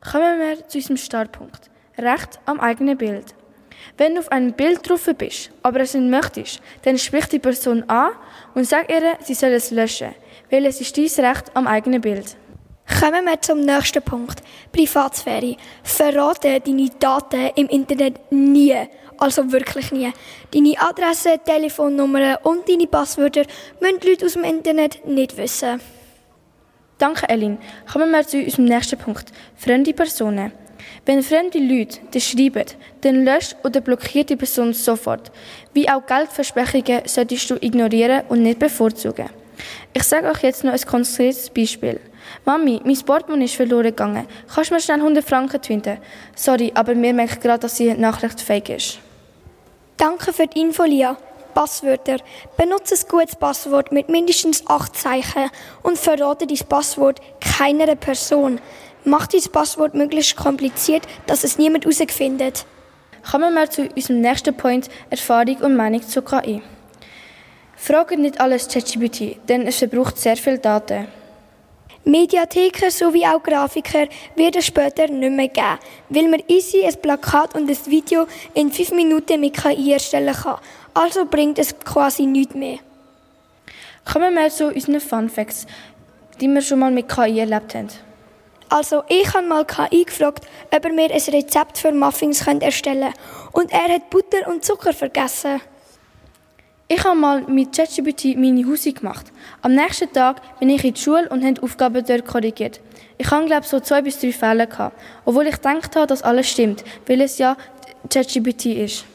Kommen wir zu unserem Startpunkt. Recht am eigenen Bild. Wenn du auf einem Bild drauf bist, aber es nicht möchtest, dann sprich die Person an und sag ihr, sie soll es löschen, weil es ist dein Recht am eigenen Bild. Kommen wir zum nächsten Punkt. Privatsphäre. Verrate deine Daten im Internet nie. Also wirklich nie. Deine Adresse, Telefonnummer und deine Passwörter müssen die Leute aus dem Internet nicht wissen. Danke, Elin. Kommen wir zu unserem nächsten Punkt. Fremde Personen. Wenn fremde Leute dir schreiben, dann löscht oder blockiert die Person sofort. Wie auch Geldversprechungen solltest du ignorieren und nicht bevorzugen. Ich sage euch jetzt noch ein konkretes Beispiel. Mami, mein Portemonnaie ist verloren gegangen. Kannst du mir schnell 100 Franken finden? Sorry, aber mir merkt gerade, dass die Nachricht fake ist. Danke für die Info, Lia. Passwörter. Benutze ein gutes Passwort mit mindestens 8 Zeichen und verrate dein Passwort keiner Person. Mach dein Passwort möglichst kompliziert, dass es niemand herausfindet. Kommen wir zu unserem nächsten Point, Erfahrung und Meinung zur KI. Frage nicht alles ChatGPT, denn es verbraucht sehr viel Daten. Mediatheken sowie auch Grafiker wird es später nicht mehr geben, weil man easy ein Plakat und ein Video in 5 Minuten mit KI erstellen kann. Also bringt es quasi nichts mehr. Kommen wir zu unseren Fun Facts, die wir schon mal mit KI erlebt haben. Also ich habe mal KI gefragt, ob er mir ein Rezept für Muffins erstellen könnte. Und er hat Butter und Zucker vergessen. Ich habe mal mit ChatGPT meine Hausi gemacht. Am nächsten Tag bin ich in die Schule und habe die Aufgaben dort korrigiert. Ich hatte, glaube ich, so 2 bis 3 Fälle gehabt, obwohl ich gedacht habe, dass alles stimmt, weil es ja ChatGPT ist.